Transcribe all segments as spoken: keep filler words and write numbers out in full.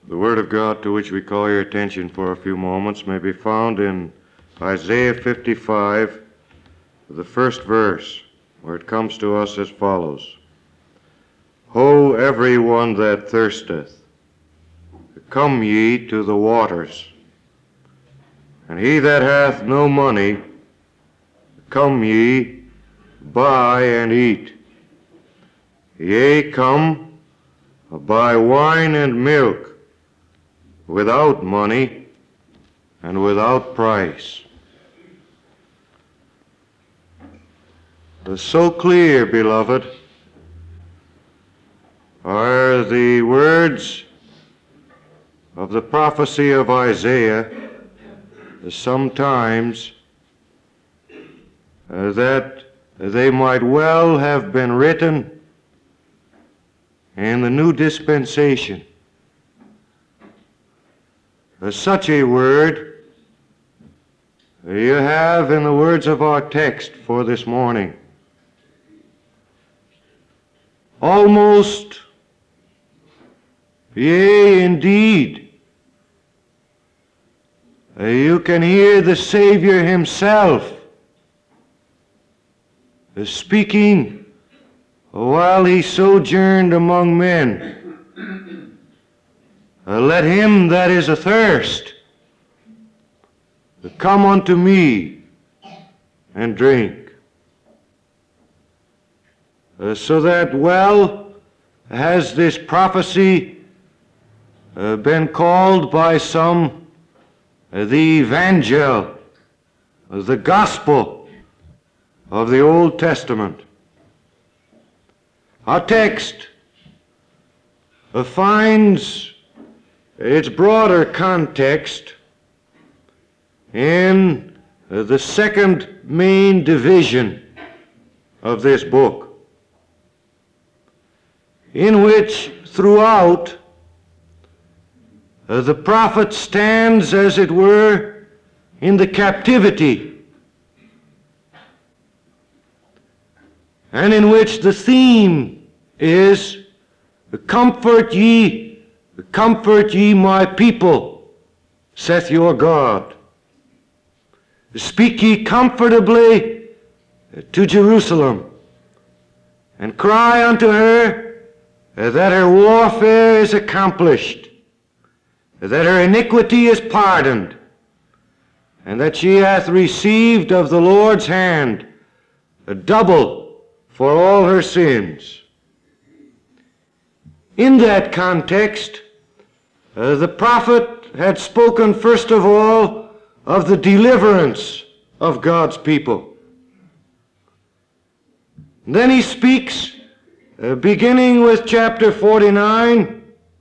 The Word of God to which we call your attention for a few moments may be found in Isaiah fifty-five, the first verse, where it comes to us as follows. Ho, every one that thirsteth, come ye to the waters, and he that hath no money, come ye, buy and eat. Yea, come, buy wine and milk, without money and without price. So clear, beloved, are the words of the prophecy of Isaiah sometimes uh, that they might well have been written in the new dispensation. Uh, such a word you have in the words of our text for this morning. Almost, yea, indeed, uh, you can hear the Savior himself uh, speaking while he sojourned among men. Uh, let him that is athirst come unto me and drink. Uh, so that well has this prophecy uh, been called by some uh, the evangel, uh, the gospel of the Old Testament. Our text uh, finds its broader context in uh, the second main division of this book, in which throughout uh, the prophet stands, as it were, in the captivity, and in which the theme is, comfort ye, comfort ye my people, saith your God. Speak ye comfortably to Jerusalem, and cry unto her that her warfare is accomplished, that her iniquity is pardoned, and that she hath received of the Lord's hand a double for all her sins. In that context, uh, the prophet had spoken first of all of the deliverance of God's people. Then he speaks, uh, beginning with chapter forty-nine,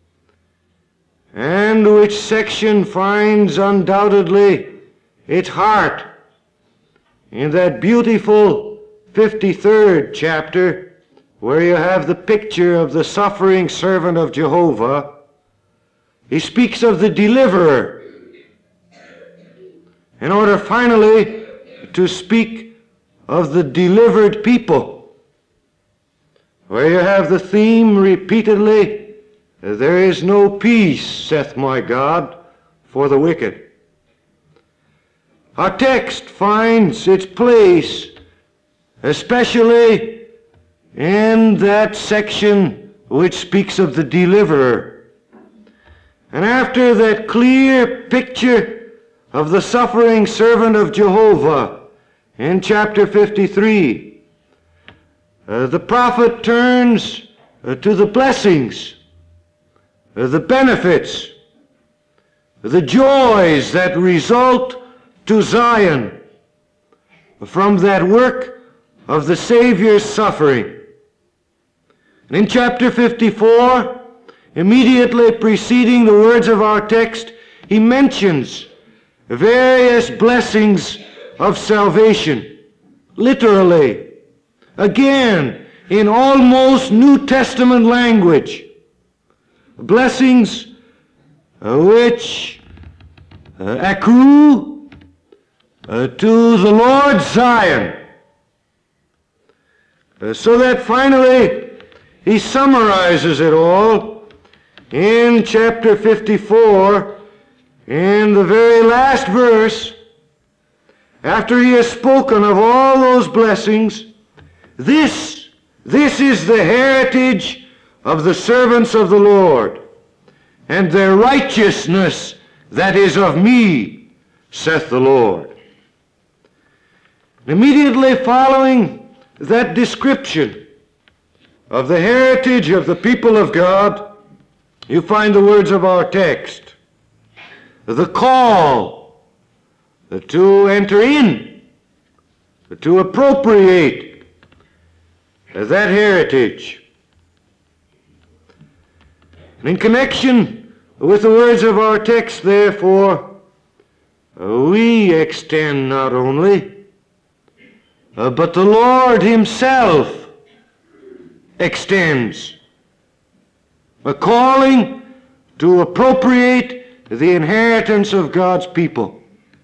and which section finds undoubtedly its heart in that beautiful fifty-third chapter, where you have the picture of the suffering servant of Jehovah. He speaks of the deliverer, in order finally to speak of the delivered people, where you have the theme repeatedly, there is no peace, saith my God, for the wicked. Our text finds its place especially in that section which speaks of the deliverer. And after that clear picture of the suffering servant of Jehovah in chapter fifty-three, uh, the prophet turns uh, to the blessings, uh, the benefits, the joys that result to Zion from that work of the Savior's suffering. And in chapter fifty-four, immediately preceding the words of our text, he mentions various blessings of salvation, literally, again, in almost New Testament language. Blessings uh, which uh, accrue uh, to the Lord Zion. Uh, so that finally he summarizes it all in chapter fifty-four, in the very last verse, after he has spoken of all those blessings, this, this is the heritage of the servants of the Lord, and their righteousness that is of me, saith the Lord. Immediately following that description of the heritage of the people of God, you find the words of our text. The call to enter in, to appropriate that heritage. And in connection with the words of our text, therefore, we extend not only, but the Lord himself extends a calling to appropriate the inheritance of God's people.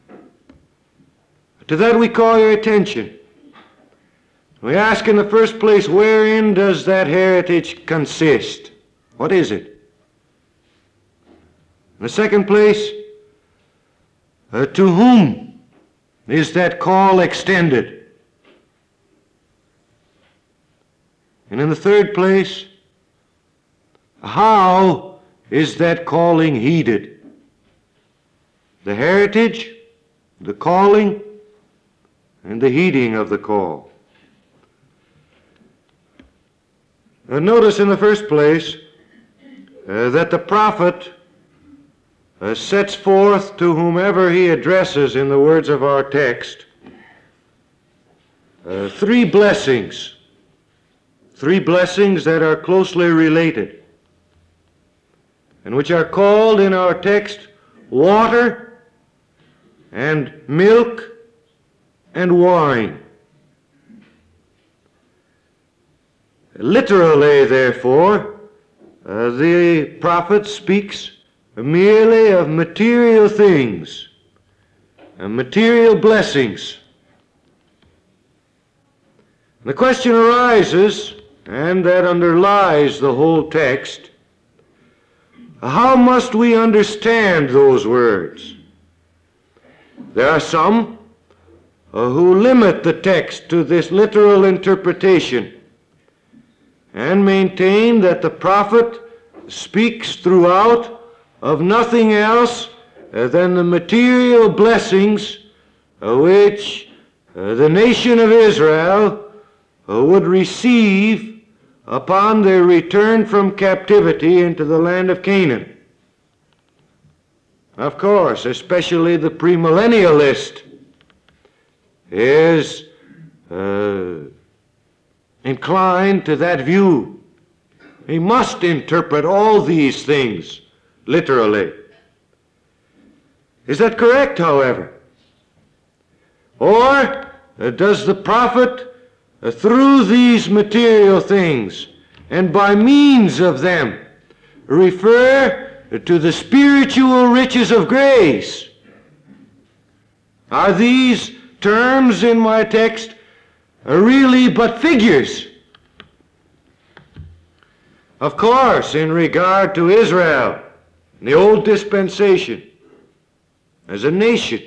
To that we call your attention. We ask in the first place, wherein does that heritage consist? What is it? In the second place, uh, to whom is that call extended? And in the third place, how is that calling heeded? The heritage, the calling, and the heeding of the call. Uh, notice in the first place uh, that the prophet uh, sets forth to whomever he addresses in the words of our text uh, three blessings, three blessings that are closely related, and which are called in our text water and milk and wine. Literally, therefore, uh, the prophet speaks merely of material things, uh, material blessings. The question arises, and that underlies the whole text, how must we understand those words? There are some uh, who limit the text to this literal interpretation and maintain that the prophet speaks throughout of nothing else uh, than the material blessings uh, which uh, the nation of Israel uh, would receive upon their return from captivity into the land of Canaan. Of course, especially the premillennialist is uh, inclined to that view. He must interpret all these things literally. Is that correct, however? Or uh, does the prophet, uh, through these material things and by means of them, refer to the spiritual riches of grace? Are these terms in my text uh, really but figures? Of course, in regard to Israel, the old dispensation, as a nation,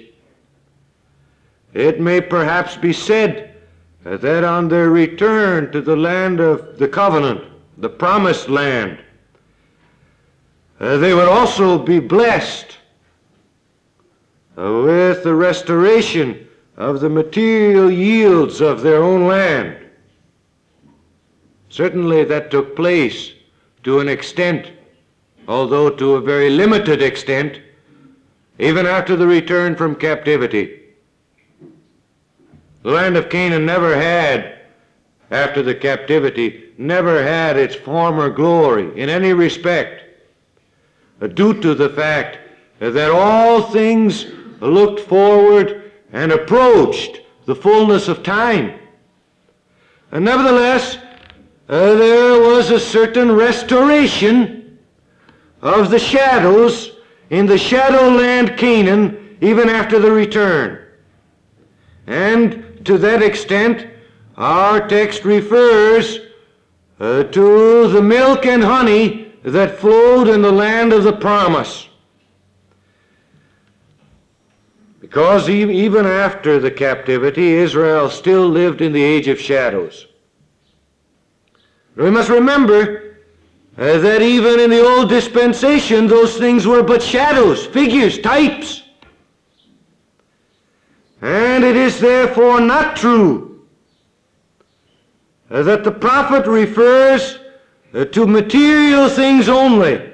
it may perhaps be said that on their return to the land of the covenant, the promised land, uh, they would also be blessed uh, with the restoration of the material yields of their own land. Certainly that took place to an extent, although to a very limited extent, even after the return from captivity. The land of Canaan never had, after the captivity, never had its former glory in any respect, due to the fact that all things looked forward and approached the fullness of time. And nevertheless, uh, there was a certain restoration of the shadows in the shadowland Canaan even after the return. And to that extent, our text refers uh, to the milk and honey that flowed in the land of the promise. Because even after the captivity, Israel still lived in the age of shadows. We must remember uh, that even in the old dispensation, those things were but shadows, figures, types. And it is therefore not true uh, that the prophet refers uh, to material things only.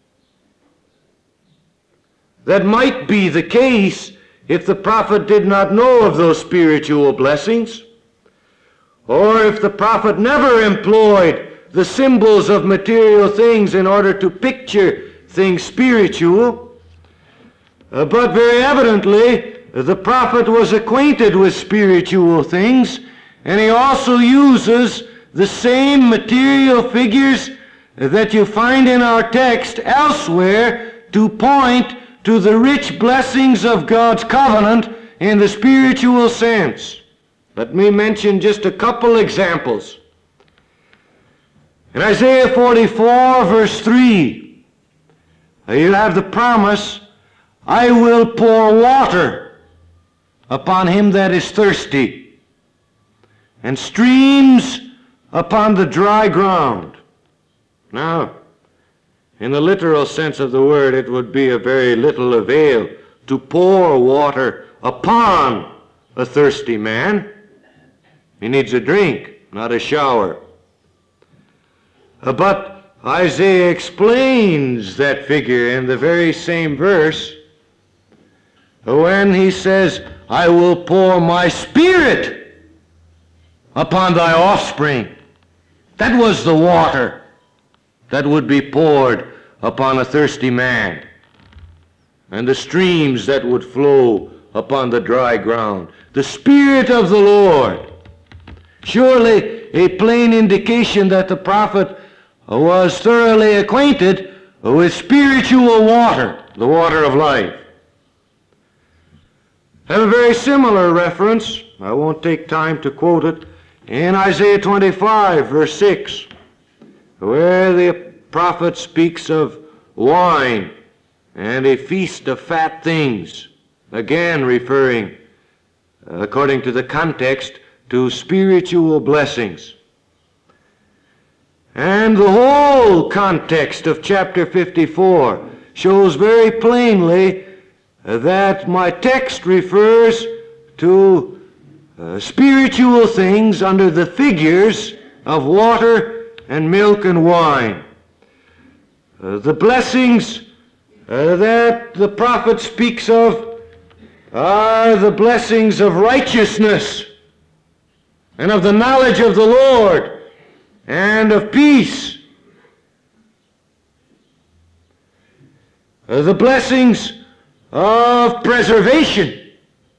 That might be the case if the prophet did not know of those spiritual blessings, or if the prophet never employed the symbols of material things in order to picture things spiritual. Uh, but very evidently, the prophet was acquainted with spiritual things, and he also uses the same material figures that you find in our text elsewhere to point to the rich blessings of God's covenant in the spiritual sense. Let me mention just a couple examples. In Isaiah forty-four, verse three, you have the promise, I will pour water upon him that is thirsty, and streams upon the dry ground. Now, in the literal sense of the word, it would be of very little avail to pour water upon a thirsty man. He needs a drink, not a shower. Uh, but Isaiah explains that figure in the very same verse when he says, I will pour my spirit upon thy offspring. That was the water that would be poured upon a thirsty man, and the streams that would flow upon the dry ground. The Spirit of the Lord. Surely a plain indication that the prophet was thoroughly acquainted with spiritual water, the water of life. I have a very similar reference, I won't take time to quote it, in Isaiah twenty-five, verse six. Where the prophet speaks of wine and a feast of fat things, again referring, according to the context, to spiritual blessings. And the whole context of chapter fifty-four shows very plainly that my text refers to uh, spiritual things under the figures of water and milk and wine. Uh, the blessings uh, that the prophet speaks of are the blessings of righteousness and of the knowledge of the Lord and of peace. Uh, the blessings of preservation,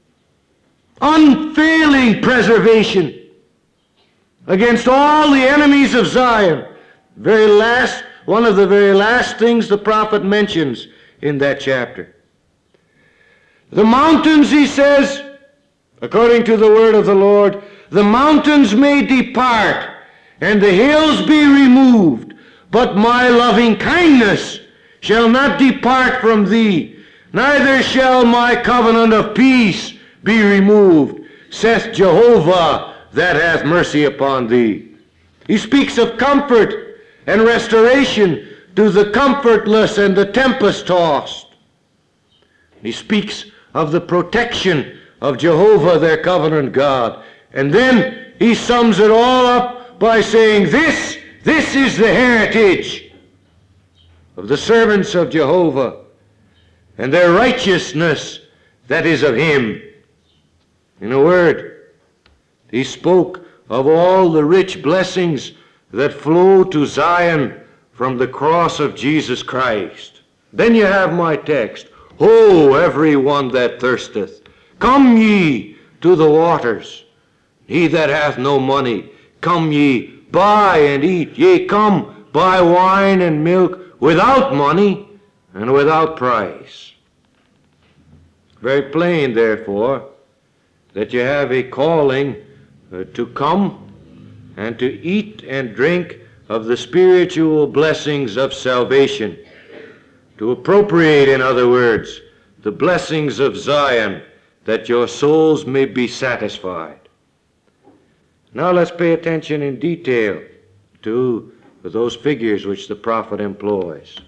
unfailing preservation against all the enemies of Zion. Very last, one of the very last things the prophet mentions in that chapter. The mountains, he says, according to the word of the Lord, the mountains may depart and the hills be removed, but my loving kindness shall not depart from thee, neither shall my covenant of peace be removed, saith Jehovah that hath mercy upon thee. He speaks of comfort and restoration to the comfortless and the tempest-tossed. He speaks of the protection of Jehovah, their covenant God. And then he sums it all up by saying, this, this is the heritage of the servants of Jehovah, and their righteousness that is of him. In a word, he spoke of all the rich blessings that flow to Zion from the cross of Jesus Christ. Then you have my text, Ho, every one that thirsteth, come ye to the waters. He that hath no money, come ye, buy and eat. Yea, come, buy wine and milk without money and without price. Very plain, therefore, that you have a calling uh, to come and to eat and drink of the spiritual blessings of salvation, to appropriate, in other words, the blessings of Zion, that your souls may be satisfied. Now let's pay attention in detail to those figures which the prophet employs.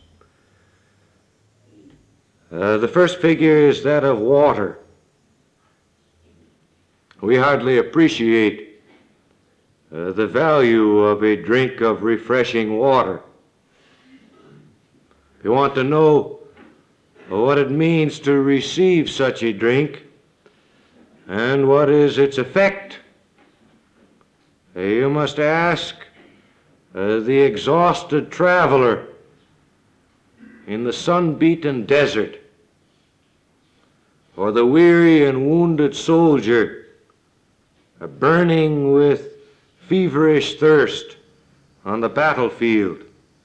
Uh, the first figure is that of water. We hardly appreciate uh, the value of a drink of refreshing water. If you want to know what it means to receive such a drink and what is its effect, you must ask uh, the exhausted traveler in the sun-beaten desert, or the weary and wounded soldier uh, burning with feverish thirst on the battlefield.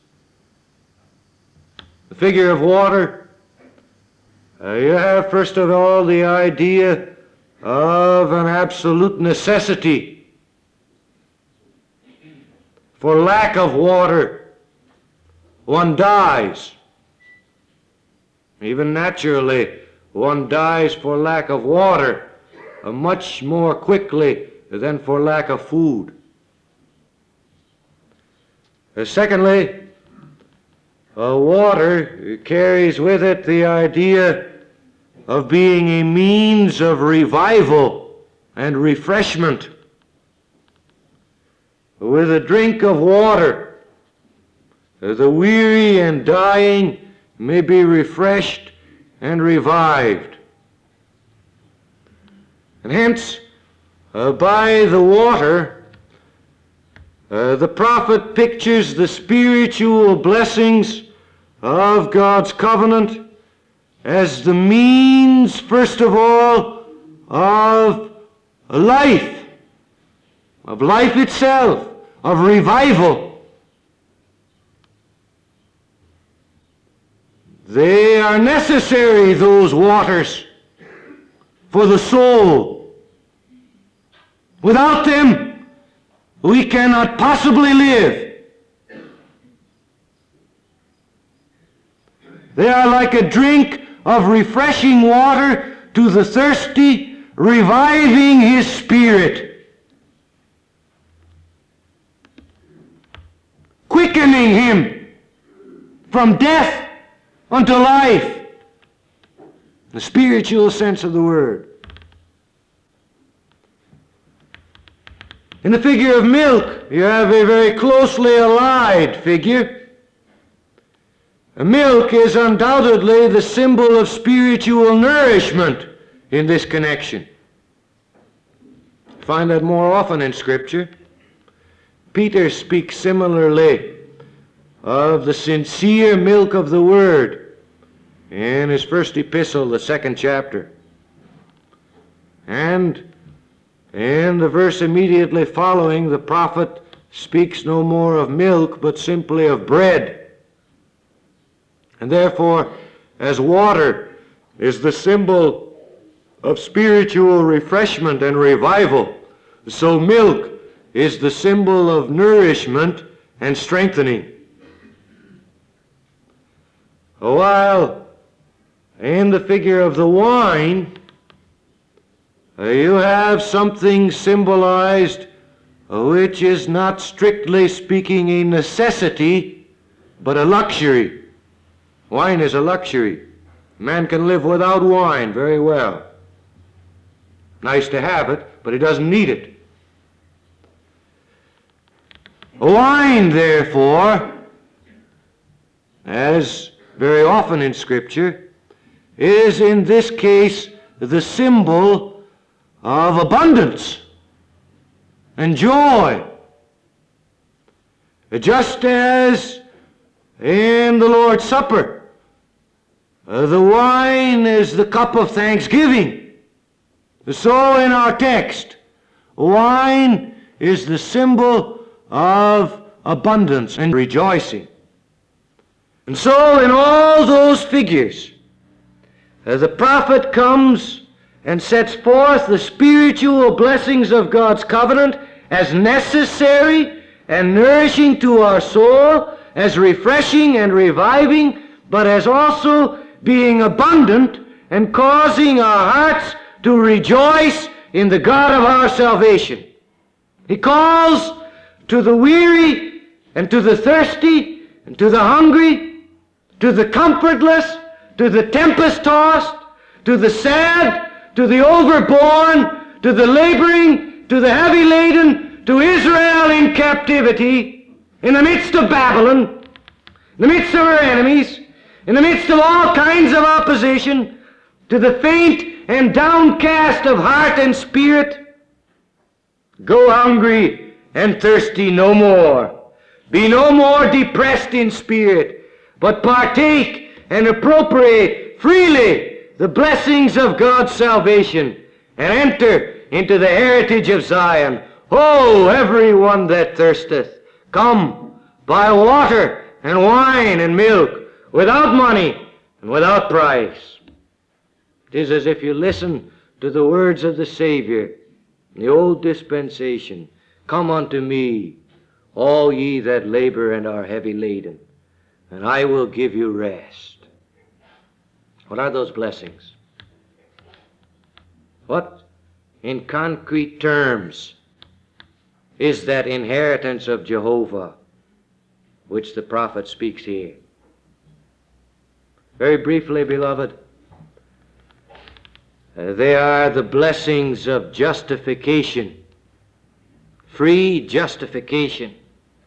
The figure of water, uh, you have first of all the idea of an absolute necessity. For lack of water, one dies. Even naturally, one dies for lack of water uh, much more quickly than for lack of food. Uh, secondly, uh, water carries with it the idea of being a means of revival and refreshment. With a drink of water, uh, the weary and dying may be refreshed and revived. And hence, uh, by the water, uh, the prophet pictures the spiritual blessings of God's covenant as the means, first of all, of life, of life itself, of revival. They are necessary, those waters, for the soul. Without them, we cannot possibly live. They are like a drink of refreshing water to the thirsty, reviving his spirit, quickening him from death unto life, the spiritual sense of the word. In the figure of milk, you have a very closely allied figure. Milk is undoubtedly the symbol of spiritual nourishment in this connection. You find that more often in Scripture. Peter speaks similarly of the sincere milk of the Word in his first epistle, the second chapter. And in the verse immediately following, the prophet speaks no more of milk, but simply of bread. And therefore, as water is the symbol of spiritual refreshment and revival, so milk is the symbol of nourishment and strengthening. While in the figure of the wine, you have something symbolized which is not strictly speaking a necessity, but a luxury. Wine is a luxury. Man can live without wine very well. Nice to have it, but he doesn't need it. Wine, therefore, as very often in Scripture, is in this case the symbol of abundance and joy. Just as in the Lord's Supper, uh, the wine is the cup of thanksgiving. So in our text, wine is the symbol of abundance and rejoicing. And so in all those figures, uh, the prophet comes and sets forth the spiritual blessings of God's covenant as necessary and nourishing to our soul, as refreshing and reviving, but as also being abundant and causing our hearts to rejoice in the God of our salvation. He calls to the weary and to the thirsty and to the hungry, to the comfortless, to the tempest-tossed, to the sad, to the overborne, to the laboring, to the heavy laden, to Israel in captivity, in the midst of Babylon, in the midst of her enemies, in the midst of all kinds of opposition, to the faint and downcast of heart and spirit. Go hungry and thirsty no more. Be no more depressed in spirit, but partake and appropriate freely the blessings of God's salvation, and enter into the heritage of Zion. Ho, everyone that thirsteth, come, buy water and wine and milk, without money and without price. It is as if you listen to the words of the Savior in the old dispensation. Come unto me, all ye that labor and are heavy laden, and I will give you rest. What are those blessings? What, in concrete terms, is that inheritance of Jehovah which the prophet speaks here? Very briefly, beloved, uh, they are the blessings of justification, free justification,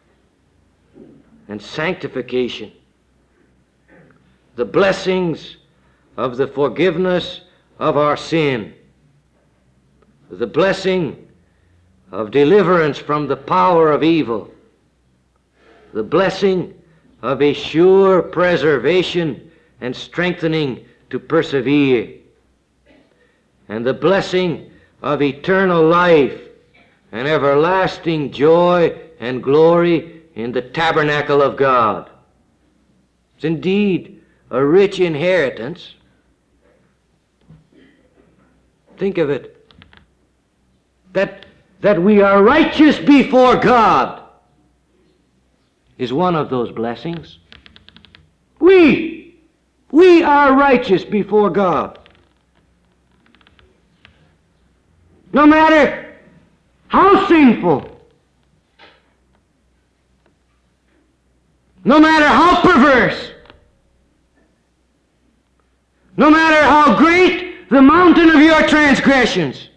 and sanctification. The blessings of the forgiveness of our sin, the blessing of deliverance from the power of evil, the blessing of a sure preservation and strengthening to persevere, and the blessing of eternal life and everlasting joy and glory in the tabernacle of God. It's indeed a rich inheritance. Think of it. That, that we are righteous before God is one of those blessings. We, we are righteous before God. No matter how sinful, no matter how perverse, no matter how great the mountain of your transgressions,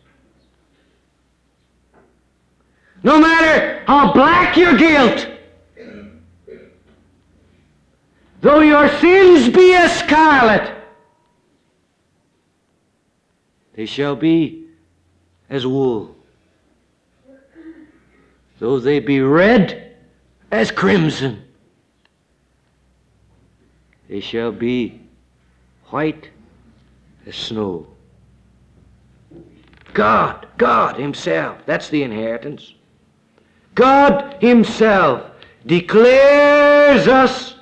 no matter how black your guilt, though your sins be as scarlet, they shall be as wool. Though they be red as crimson, they shall be white as snow. God, God Himself, that's the inheritance. God Himself declares us,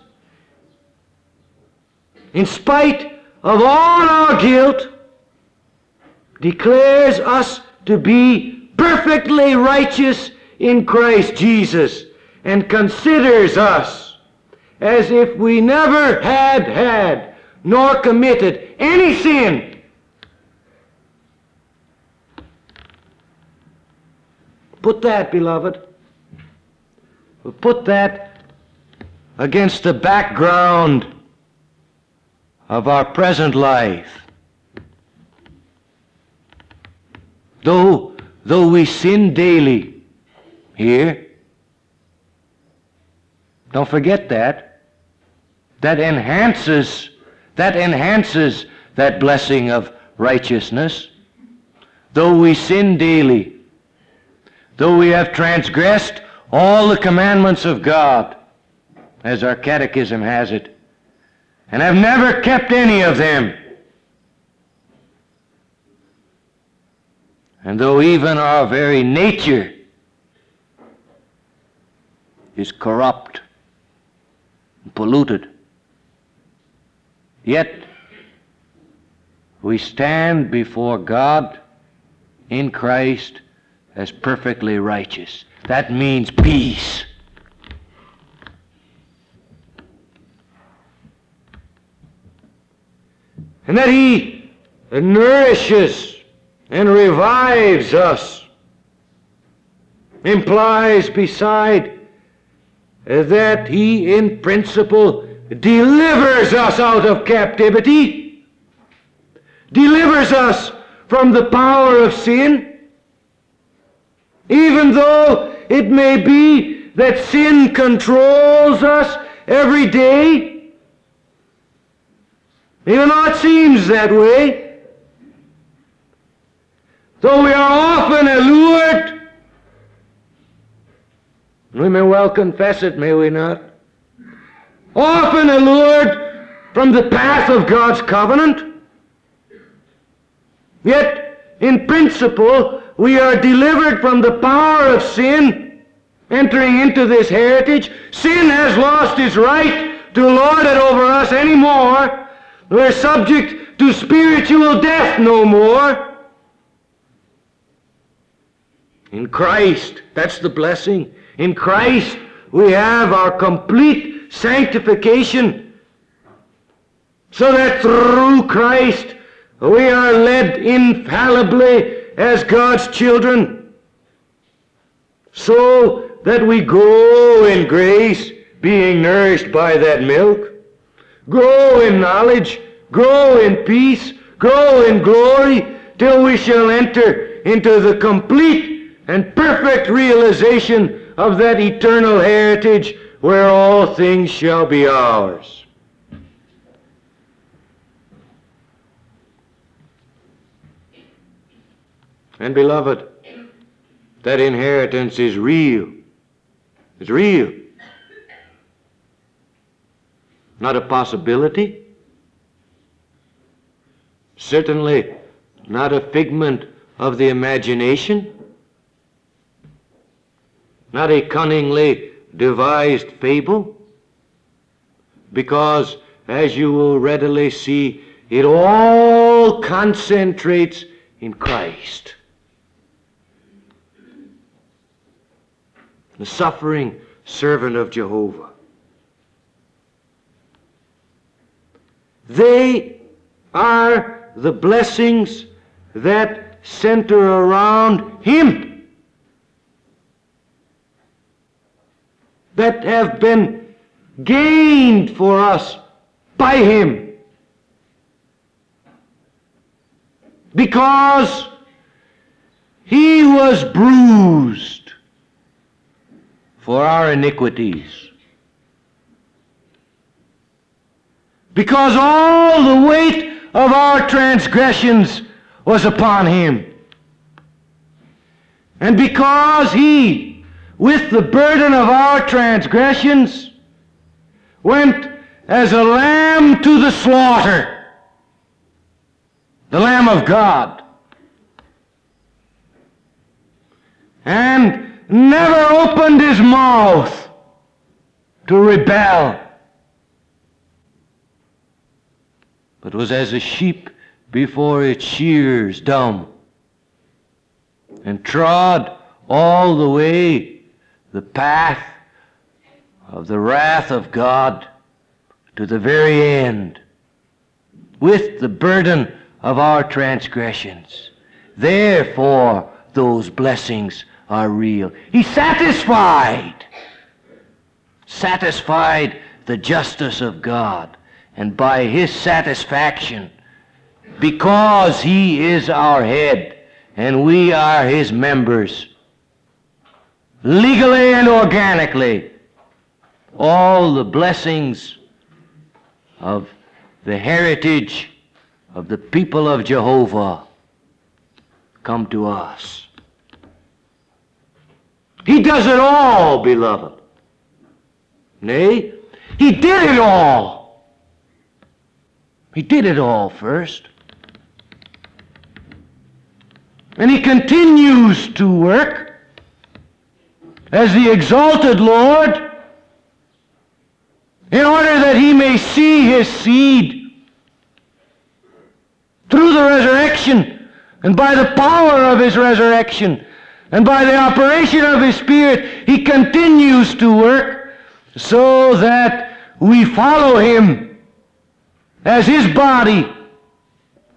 in spite of all our guilt, declares us to be perfectly righteous in Christ Jesus, and considers us as if we never had had nor committed any sin. Put that, beloved, put that against the background of our present life. Though, though we sin daily here, don't forget that. That enhances, that enhances that blessing of righteousness. Though we sin daily, though we have transgressed all the commandments of God, as our catechism has it, and have never kept any of them, and though even our very nature is corrupt and polluted, yet we stand before God in Christ as perfectly righteous. That means peace. and that He nourishes and revives us, implies beside that He in principle delivers us out of captivity, delivers us from the power of sin, even though it may be that sin controls us every day, even though it seems that way, though we are often allured, we may well confess it, may we not? Often allured from the path of God's covenant, yet in principle we are delivered from the power of sin, entering into this heritage. Sin has lost its right to lord it over us anymore. We're subject to spiritual death no more. In Christ, that's the blessing. In Christ we have our complete sanctification, so that through Christ we are led infallibly as God's children, so that we grow in grace, being nourished by that milk, grow in knowledge, grow in peace, grow in glory, till we shall enter into the complete and perfect realization of that eternal heritage where all things shall be ours. And beloved, that inheritance is real. It's real. Not a possibility. Certainly not a figment of the imagination. Not a cunningly devised fable. Because, as you will readily see, it all concentrates in Christ. The suffering servant of Jehovah. They are the blessings that center around Him, that have been gained for us by Him, because He was bruised for our iniquities, because all the weight of our transgressions was upon Him, and because He, with the burden of our transgressions, went as a lamb to the slaughter, the Lamb of God, and never opened His mouth to rebel, but was as a sheep before its shears dumb, and trod all the way the path of the wrath of God to the very end, with the burden of our transgressions. Therefore, those blessings are real. He satisfied, satisfied the justice of God, and by His satisfaction, because He is our head and we are His members, legally and organically, all the blessings of the heritage of the people of Jehovah come to us. He does it all, beloved. Nay, He did it all. He did it all first. And He continues to work as the exalted Lord in order that He may see His seed through the resurrection, and by the power of His resurrection and by the operation of His Spirit, He continues to work so that we follow Him as His body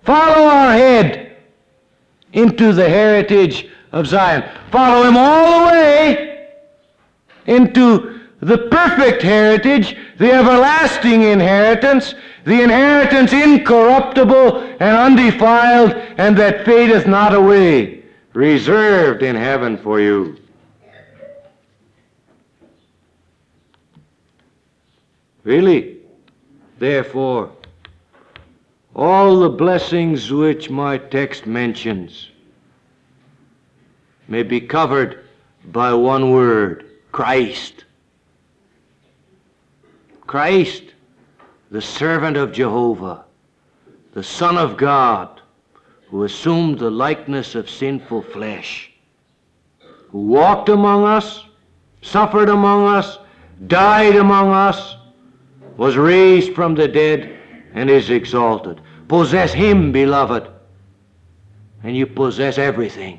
Follow our head into the heritage of Zion. Follow him all the way into the perfect heritage, the everlasting inheritance, the inheritance incorruptible and undefiled, and that fadeth not away, reserved in heaven for you. Really, therefore, all the blessings which my text mentions may be covered by one word: Christ. Christ, the servant of Jehovah, the Son of God, who assumed the likeness of sinful flesh, who walked among us, suffered among us, died among us, was raised from the dead, and is exalted. Possess him, beloved, and you possess everything.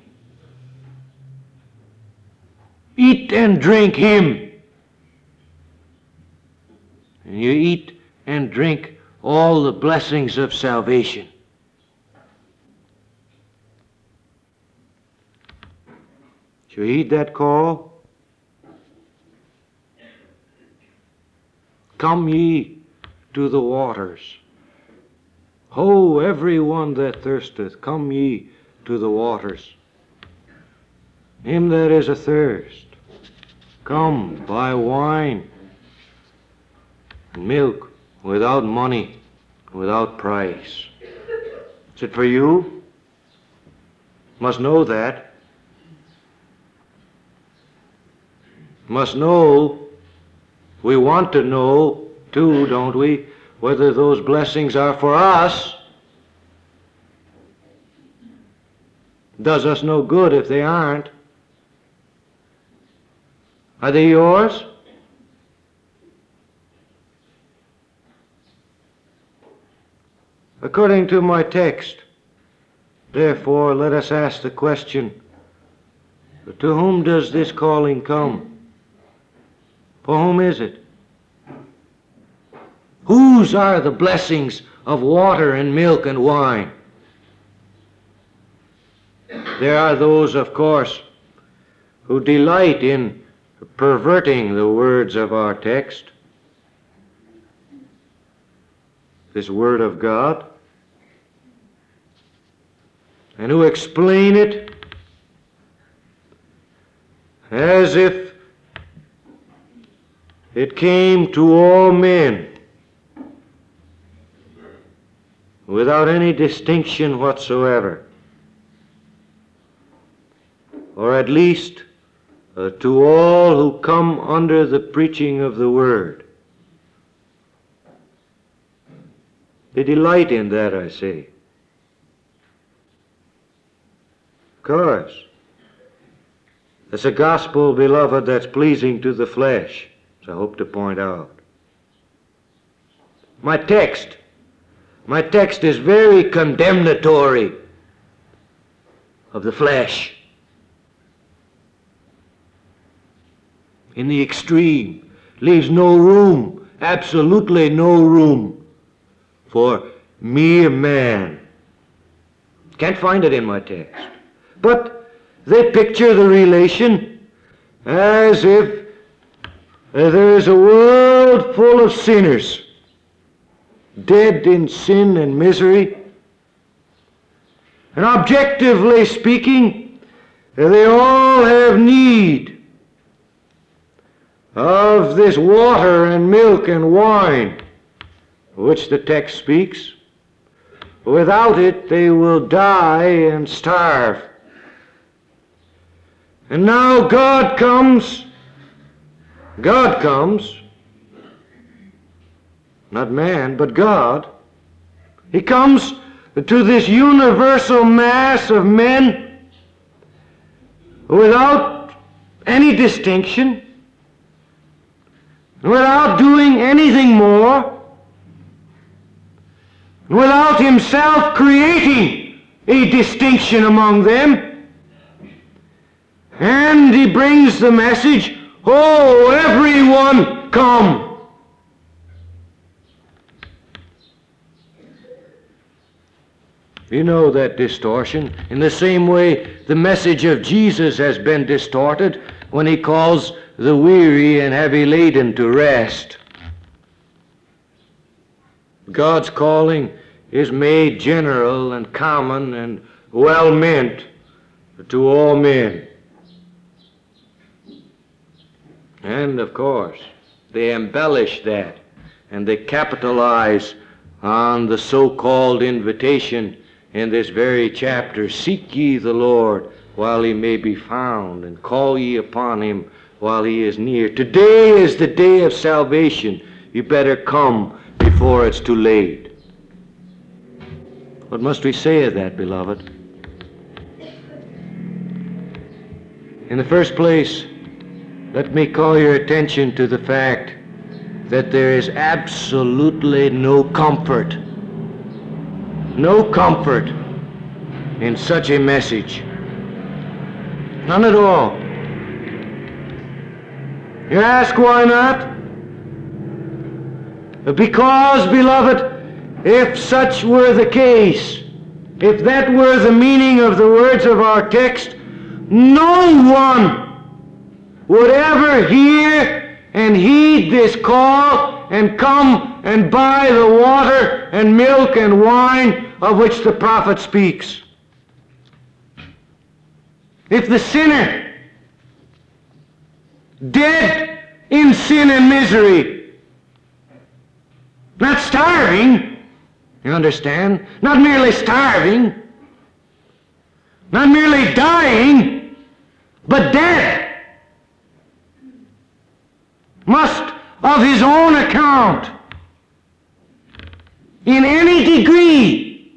Eat and drink him, and you eat and drink all the blessings of salvation. Shall you heed that call? Come ye to the waters. Ho, every one that thirsteth, come ye to the waters. Him that is athirst, come buy wine and milk without money, without price. Is it for you? Must know that. Must know, we want to know too, don't we, whether those blessings are for us. Does us no good if they aren't. Are they yours? According to my text, therefore, let us ask the question, to whom does this calling come? For whom is it? Whose are the blessings of water and milk and wine? There are those, of course, who delight in perverting the words of our text, this Word of God, and who explain it as if it came to all men without any distinction whatsoever, or at least uh, to all who come under the preaching of the Word. They delight in that, I say. Of course, it's a gospel, beloved, that's pleasing to the flesh, as I hope to point out. My text, my text is very condemnatory of the flesh. In the extreme, leaves no room, absolutely no room for mere man. Can't find it in my text. But they picture the relation as if there is a world full of sinners, dead in sin and misery. And objectively speaking, they all have need of this water and milk and wine, which the text speaks. Without it, they will die and starve. And now God comes, God comes, not man, but God. He comes to this universal mass of men without any distinction, without doing anything more, without himself creating a distinction among them. And he brings the message, "Oh, everyone, come." You know that distortion. In the same way, the message of Jesus has been distorted when he calls the weary and heavy laden to rest. God's calling is made general and common and well meant to all men. And of course, they embellish that and they capitalize on the so-called invitation in this very chapter. Seek ye the Lord while he may be found, and call ye upon him while he is near. Today is the day of salvation. You better come before it's too late. What must we say of that, beloved? In the first place, let me call your attention to the fact that there is absolutely no comfort, no comfort in such a message. None at all. You ask why not? Because, beloved, if such were the case, if that were the meaning of the words of our text, no one would ever hear and heed this call and come and buy the water and milk and wine of which the prophet speaks. If the sinner, dead in sin and misery, not starving, you understand? Not merely starving, not merely dying, but dead, must of his own account, in any degree,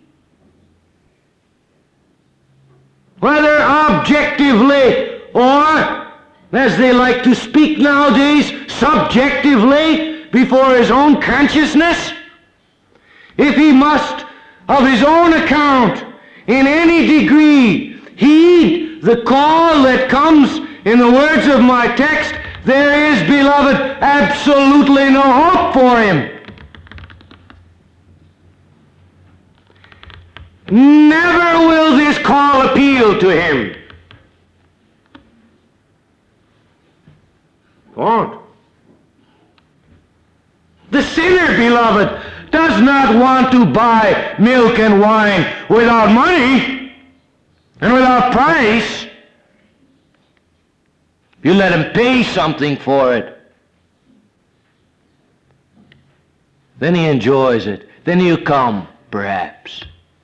whether objectively or, as they like to speak nowadays, subjectively, before his own consciousness, if he must of his own account, in any degree, heed the call that comes in the words of my text, there is, beloved, absolutely no hope for him. Never will this call appeal to him. Won't. The sinner, beloved, does not want to buy milk and wine without money and without price. You let him pay something for it. Then he enjoys it. Then he'll come, perhaps.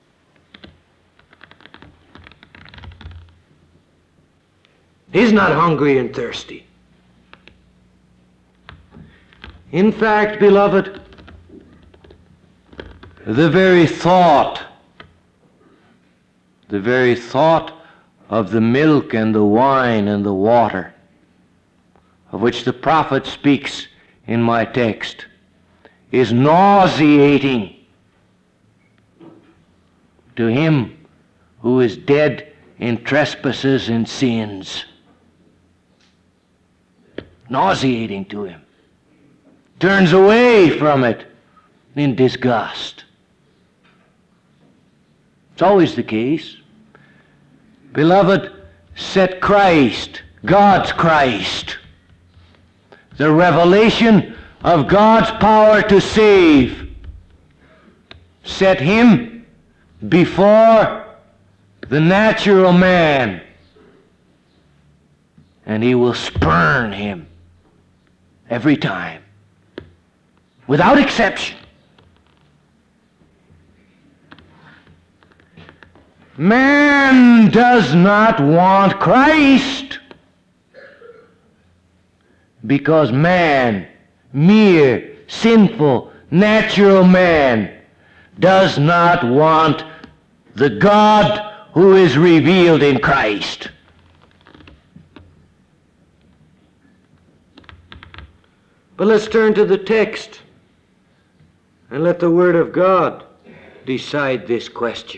He's not hungry and thirsty. In fact, beloved, the very thought, the very thought of the milk and the wine and the water, of which the prophet speaks in my text, is nauseating to him who is dead in trespasses and sins. Nauseating to him. Turns away from it in disgust. It's always the case. Beloved, set Christ, God's Christ, the revelation of God's power to save, set him before the natural man, and he will spurn him every time, without exception. Man does not want Christ because man, mere, sinful, natural man, does not want the God who is revealed in Christ. But let's turn to the text and let the Word of God decide this question.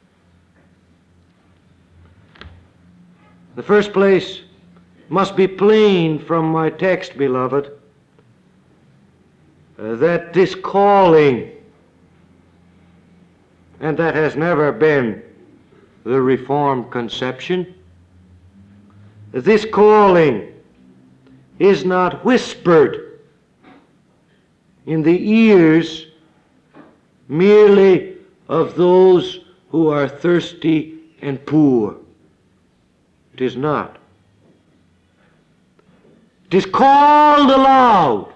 The first place must be plain from my text, beloved, uh, that this calling and that has never been the Reformed conception. This calling is not whispered in the ears merely of those who are thirsty and poor. It is not. It is called aloud.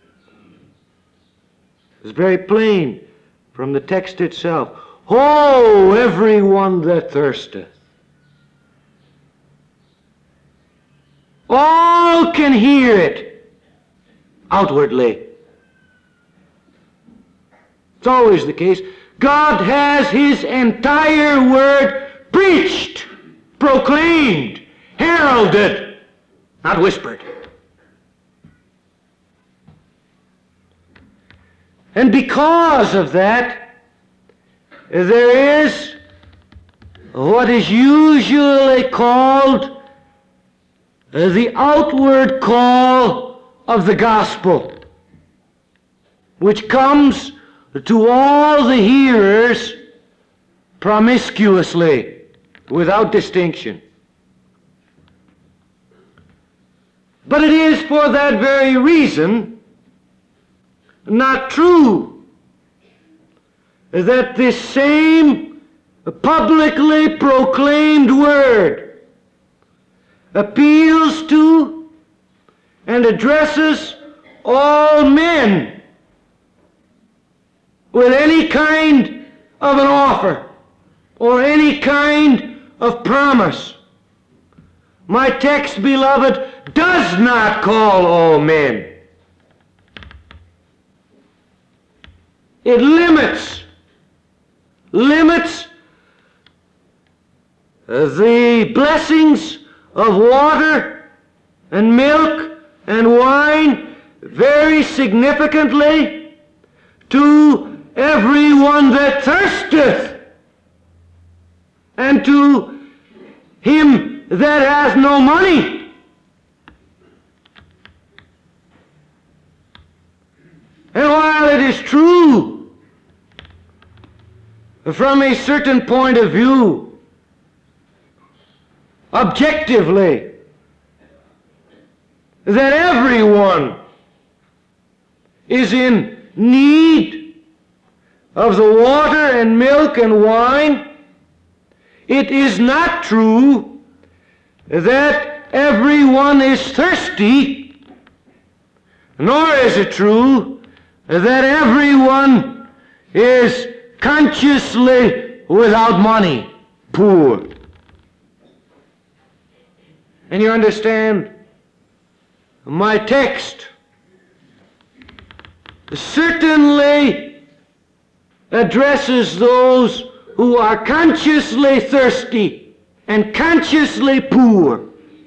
It's very plain from the text itself. Ho, everyone that thirsteth. All can hear it outwardly. It's always the case. God has His entire word preached, proclaimed, heralded, not whispered. And because of that, there is what is usually called the outward call of the gospel, which comes to all the hearers promiscuously, without distinction. But it is for that very reason not true that this same publicly proclaimed word appeals to and addresses all men with any kind of an offer or any kind of promise. My text, beloved, does not call all men. It limits, limits the blessings of water and milk and wine very significantly to everyone that thirsteth, and to him that has no money. And while it is true, from a certain point of view, objectively, that everyone is in need of the water and milk and wine, it is not true that everyone is thirsty, nor is it true that everyone is consciously without money, poor. And you understand, my text certainly addresses those who are consciously thirsty and consciously poor.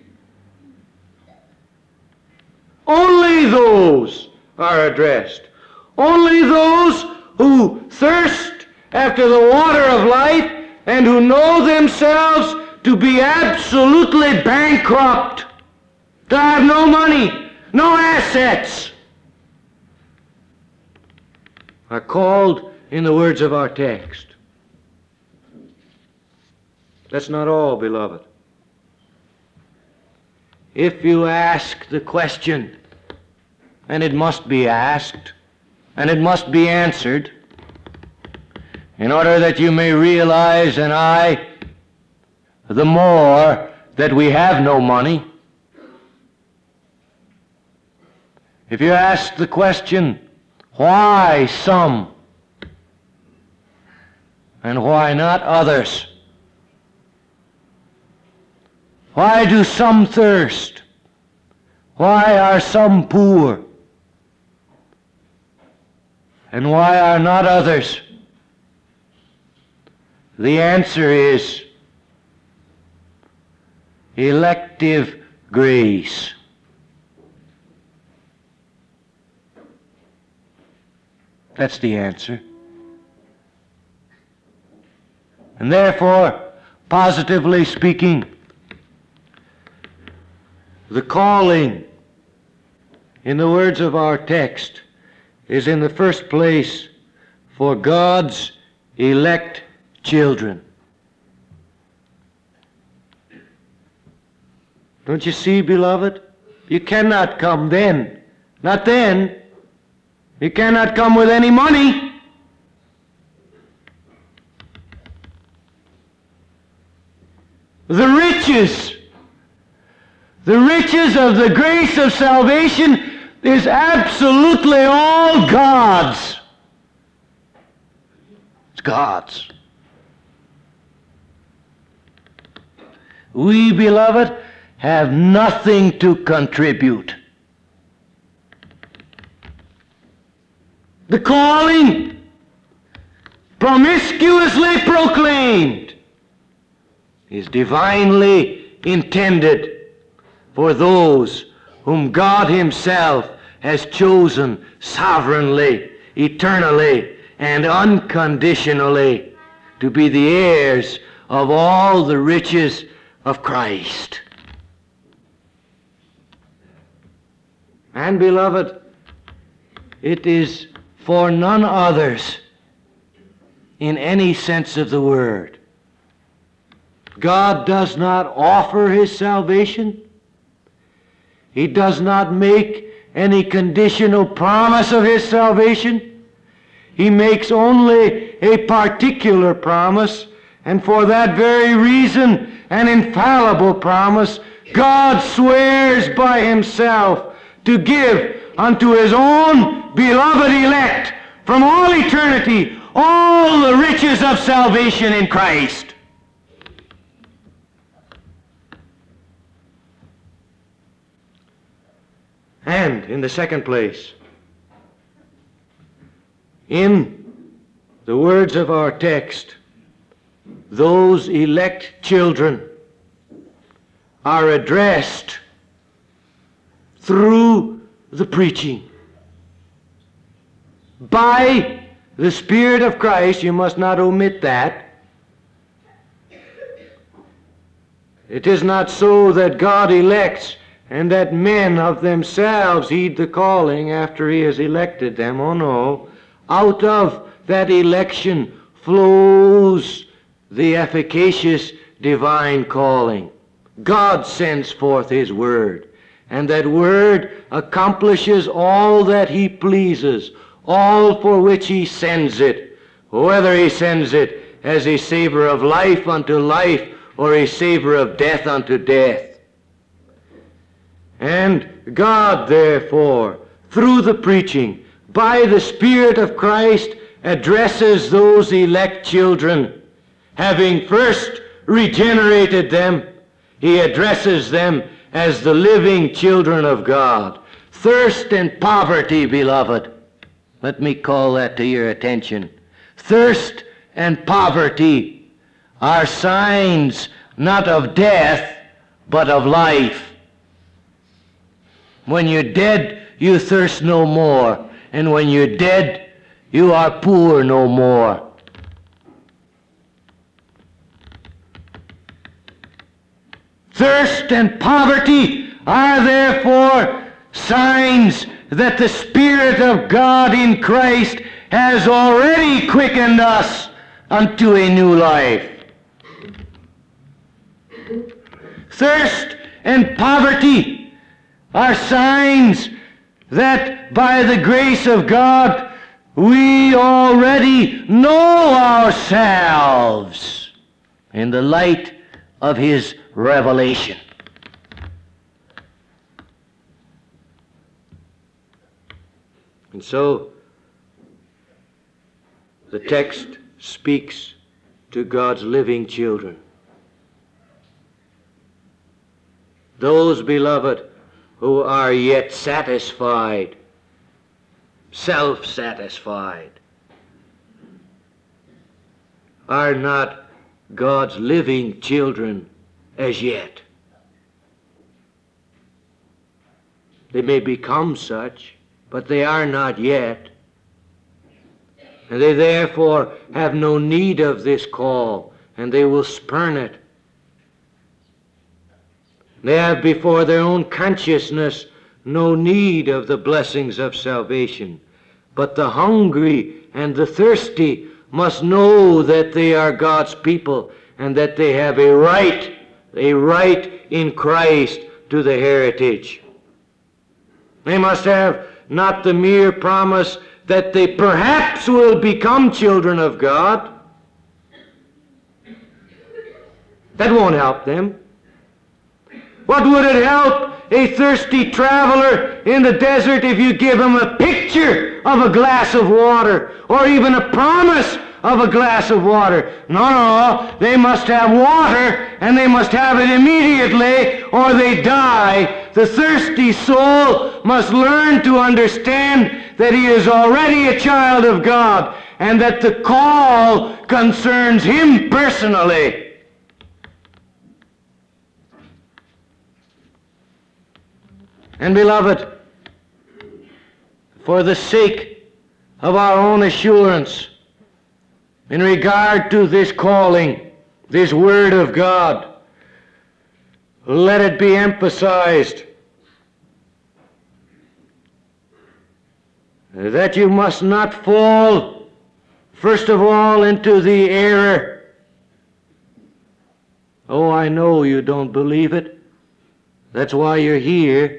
Only those are addressed. Only those who thirst after the water of life and who know themselves to be absolutely bankrupt, to have no money, no assets, are called in the words of our text. That's not all, beloved. If you ask the question, and it must be asked, and it must be answered, in order that you may realize, and I, the more, that we have no money. If you ask the question, why some, and why not others? Why do some thirst? Why are some poor? And why are not others? The answer is elective grace. That's the answer. And therefore, positively speaking, the calling, in the words of our text, is in the first place for God's elect children. Don't you see, beloved? You cannot come then. Not then. You cannot come with any money. The riches, the riches of the grace of salvation is absolutely all God's. It's God's. We, beloved, have nothing to contribute. The calling, promiscuously proclaimed, is divinely intended for those whom God Himself has chosen sovereignly, eternally, and unconditionally to be the heirs of all the riches of Christ. And, beloved, it is for none others in any sense of the word. God does not offer His salvation. He does not make any conditional promise of His salvation. He makes only a particular promise, and for that very reason, an infallible promise, God swears by Himself to give unto His own beloved elect from all eternity all the riches of salvation in Christ. And in the second place, in the words of our text, those elect children are addressed through the preaching. By the Spirit of Christ, you must not omit that. It is not so that God elects and that men of themselves heed the calling after He has elected them. Oh no. Out of that election flows the efficacious divine calling. God sends forth His word, and that word accomplishes all that He pleases, all for which He sends it, whether He sends it as a savor of life unto life or a savor of death unto death. And God, therefore, through the preaching, by the Spirit of Christ, addresses those elect children. Having first regenerated them, He addresses them as the living children of God. Thirst and poverty, beloved, let me call that to your attention. Thirst and poverty are signs not of death, but of life. When you're dead, you thirst no more. And when you're dead, you are poor no more. Thirst and poverty are therefore signs that the Spirit of God in Christ has already quickened us unto a new life. Thirst and poverty are signs that by the grace of God we already know ourselves in the light of His revelation. And so the text speaks to God's living children. Those, beloved, who are yet satisfied, self-satisfied, are not God's living children as yet. They may become such, but they are not yet. And they therefore have no need of this call, and they will spurn it. They have before their own consciousness no need of the blessings of salvation. But the hungry and the thirsty must know that they are God's people and that they have a right, a right in Christ to the heritage. They must have not the mere promise that they perhaps will become children of God. That won't help them. What would it help a thirsty traveler in the desert if you give him a picture of a glass of water or even a promise of a glass of water? No, no, they must have water, and they must have it immediately or they die. The thirsty soul must learn to understand that he is already a child of God and that the call concerns him personally. And beloved, for the sake of our own assurance in regard to this calling, this Word of God, let it be emphasized that you must not fall, first of all, into the error. Oh, I know you don't believe it. That's why you're here.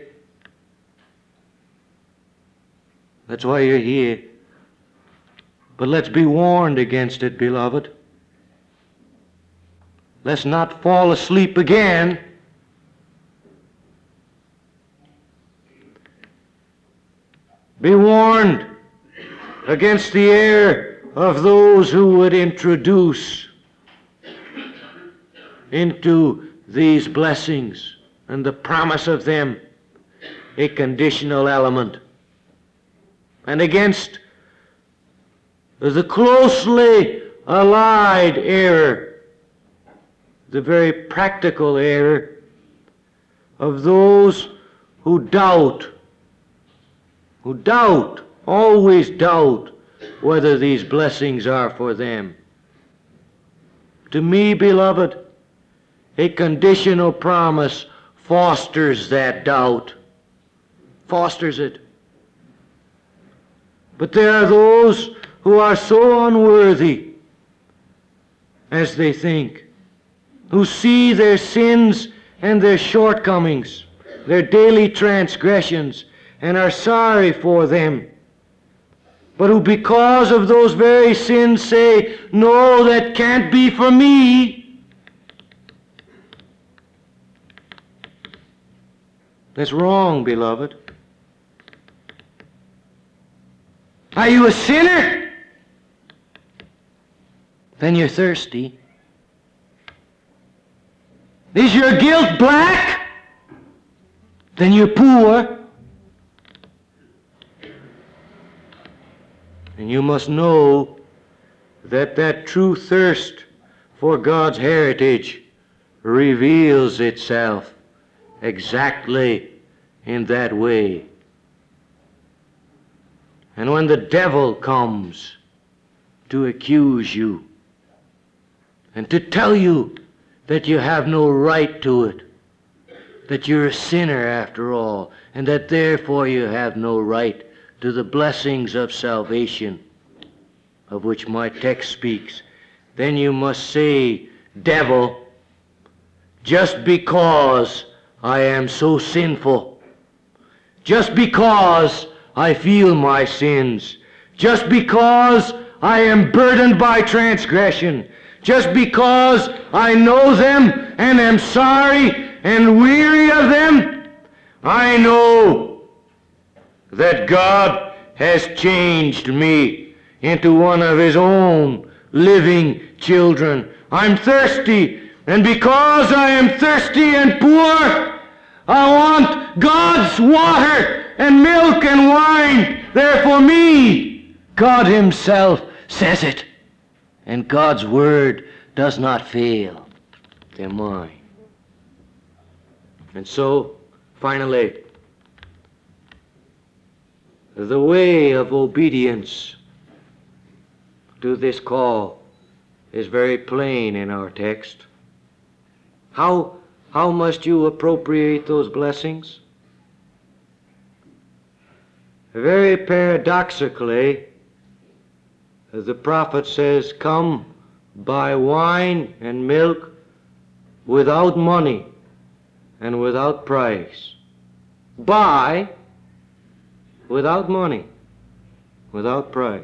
That's why you're here. But let's be warned against it, beloved. Let's not fall asleep again. Be warned against the error of those who would introduce into these blessings and the promise of them a conditional element, and against the closely allied error, the very practical error of those who doubt, who doubt, always doubt whether these blessings are for them. To me, beloved, a conditional promise fosters that doubt, fosters it. But there are those who are so unworthy, as they think, who see their sins and their shortcomings, their daily transgressions, and are sorry for them, but who because of those very sins say, no, that can't be for me. That's wrong, beloved. Are you a sinner? Then you're thirsty. Is your guilt black? Then you're poor. And you must know that that true thirst for God's heritage reveals itself exactly in that way. And when the devil comes to accuse you and to tell you that you have no right to it, that you're a sinner after all, and that therefore you have no right to the blessings of salvation, of which my text speaks, then you must say, devil, just because I am so sinful, just because I feel my sins, just because I am burdened by transgression, just because I know them and am sorry and weary of them, I know that God has changed me into one of His own living children. I'm thirsty, and because I am thirsty and poor, I want God's water and milk and wine. Therefore me, God Himself says it. And God's word does not fail. They're mine. And so, finally, the way of obedience to this call is very plain in our text. How, how must you appropriate those blessings? Very paradoxically, the prophet says, come buy wine and milk without money and without price. Buy without money, without price.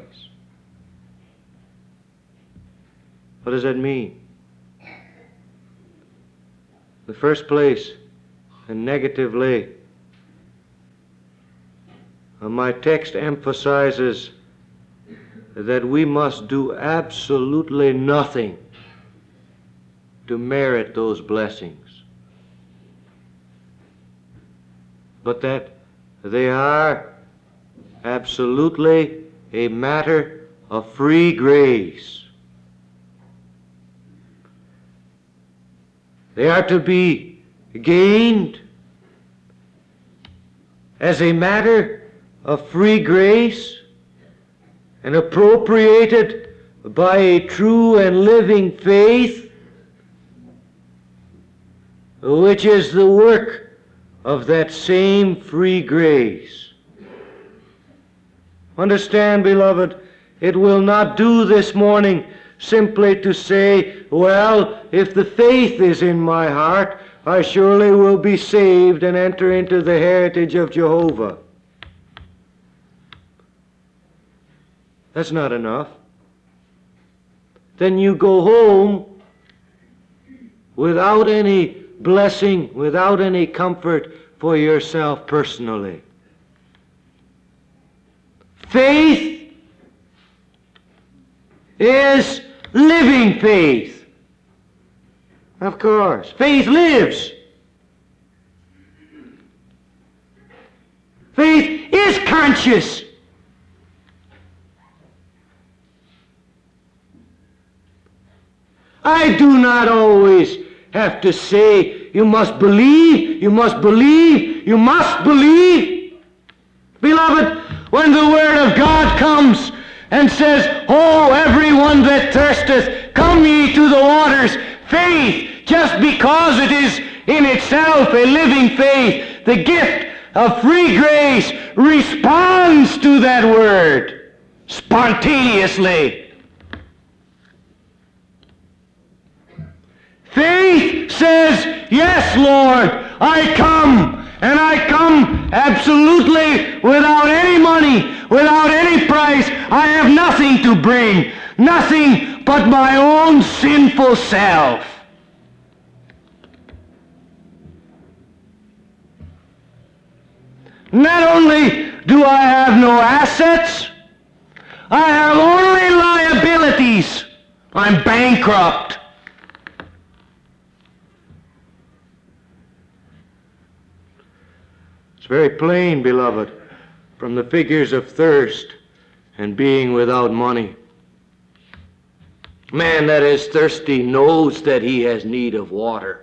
What does that mean? In the first place, and negatively, my text emphasizes that we must do absolutely nothing to merit those blessings, but that they are absolutely a matter of free grace. They are to be gained as a matter of free grace and appropriated by a true and living faith, which is the work of that same free grace. Understand, beloved, it will not do this morning simply to say, well, if the faith is in my heart, I surely will be saved and enter into the heritage of Jehovah. That's not enough. Then you go home without any blessing, without any comfort for yourself personally. Faith is living faith. Of course. Faith lives. Faith is conscious. I do not always have to say, you must believe, you must believe, you must believe. Beloved, when the Word of God comes and says, oh, everyone that thirsteth, come ye to the waters, faith, just because it is in itself a living faith, the gift of free grace responds to that word spontaneously. Faith says, yes, Lord, I come, and I come absolutely without any money, without any price. I have nothing to bring, nothing but my own sinful self. Not only do I have no assets, I have only liabilities. I'm bankrupt. It's very plain, beloved, from the figures of thirst and being without money. Man that is thirsty knows that he has need of water.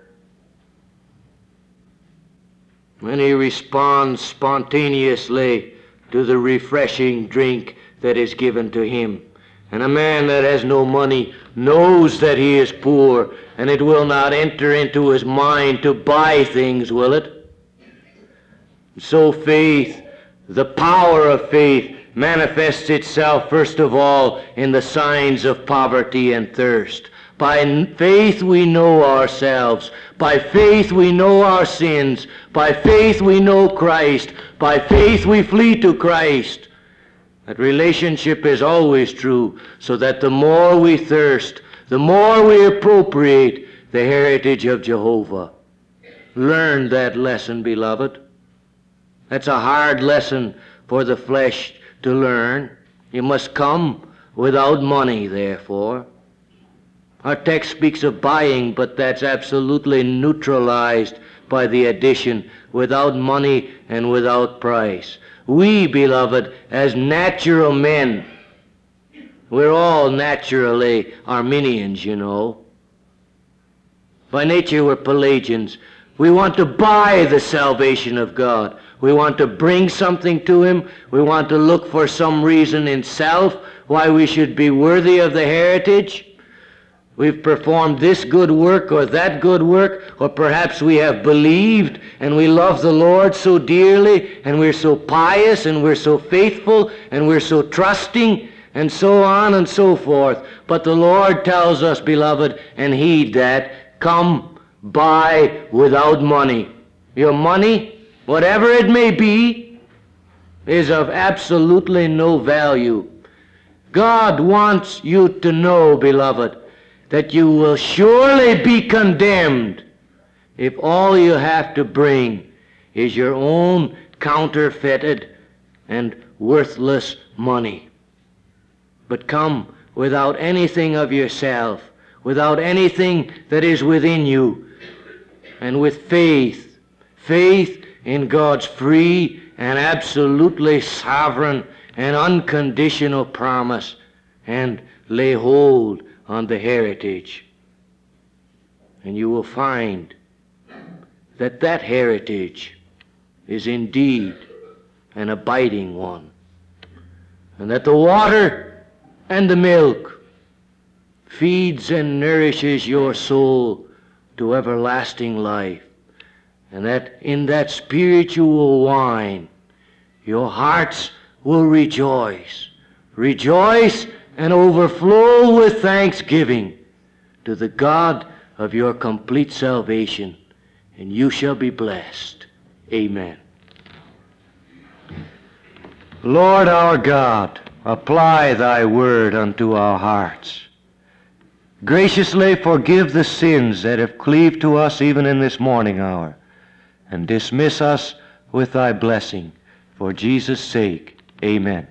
When he responds spontaneously to the refreshing drink that is given to him. And a man that has no money knows that he is poor, and it will not enter into his mind to buy things, will it? So faith, the power of faith, manifests itself first of all in the signs of poverty and thirst. By faith we know ourselves. By faith we know our sins. By faith we know Christ. By faith we flee to Christ. That relationship is always true, so that the more we thirst, the more we appropriate the heritage of Jehovah. Learn that lesson, beloved. That's a hard lesson for the flesh to learn. You must come without money, therefore. Our text speaks of buying, but that's absolutely neutralized by the addition, without money and without price. We, beloved, as natural men, we're all naturally Arminians, you know. By nature we're Pelagians. We want to buy the salvation of God. We want to bring something to Him. We want to look for some reason in self why we should be worthy of the heritage. We've performed this good work or that good work, or perhaps we have believed and we love the Lord so dearly, and we're so pious and we're so faithful and we're so trusting and so on and so forth. But the Lord tells us, beloved, and heed that, come buy without money. Your money, whatever it may be, is of absolutely no value. God wants you to know, beloved, that you will surely be condemned if all you have to bring is your own counterfeited and worthless money. But come without anything of yourself, without anything that is within you, and with faith, faith in God's free and absolutely sovereign and unconditional promise, and lay hold on the heritage. And you will find that that heritage is indeed an abiding one, and that the water and the milk feeds and nourishes your soul to everlasting life, and that in that spiritual wine your hearts will rejoice, rejoice and overflow with thanksgiving to the God of your complete salvation, and you shall be blessed. Amen. Lord our God, apply thy word unto our hearts. Graciously forgive the sins that have cleaved to us even in this morning hour, and dismiss us with thy blessing. For Jesus' sake, amen.